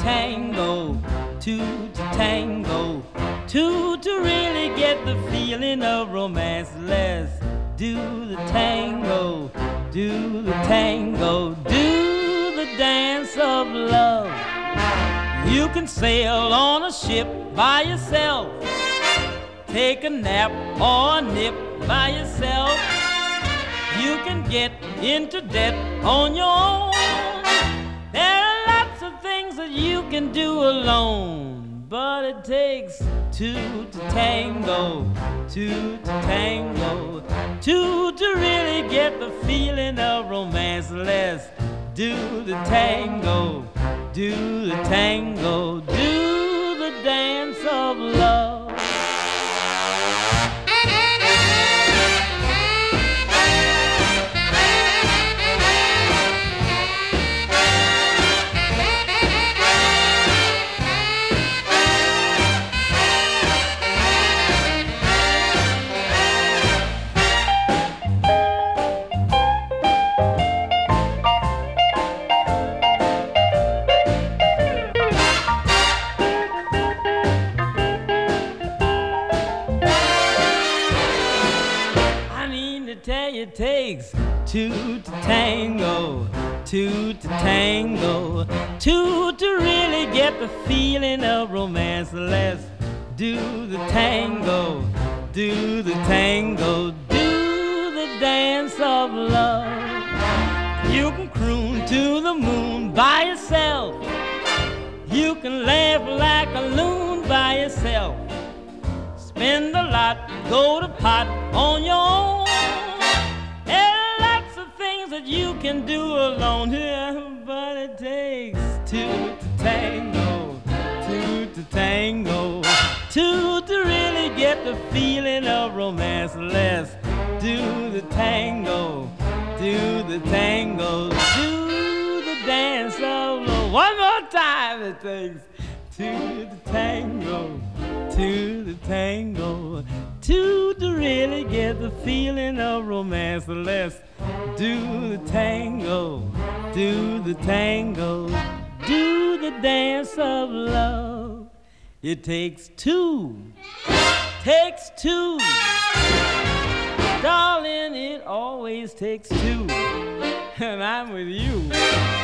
tango, two to tango, two to really get the feeling of romance. Let's do the tango, do the tango, do the dance of love. You can sail on a ship by yourself, take a nap or a nip by yourself. You can get into debt on your own. There are lots of things that you can do alone, but it takes two to tango, two to tango, two to really get the feeling of romance. Let's do the tango, do the tango, do the dance of love. It takes two to tango, two to tango, two to really get the feeling of romance. Let's do the tango, do the tango, do the dance of love. You can croon to the moon by yourself, you can laugh like a loon by yourself, spend a lot, go to pot on your own. That you can do alone here, but it takes two to tango, two to tango, two to really get the feeling of romance. Let's do the tango, do the tango, do the dance of love. One more time. It takes two to tango, two to tango, two to really get the feeling of romance. Let's do the tango, do the tango, do the dance of love. It takes two, darling, it always takes two, and I'm with you.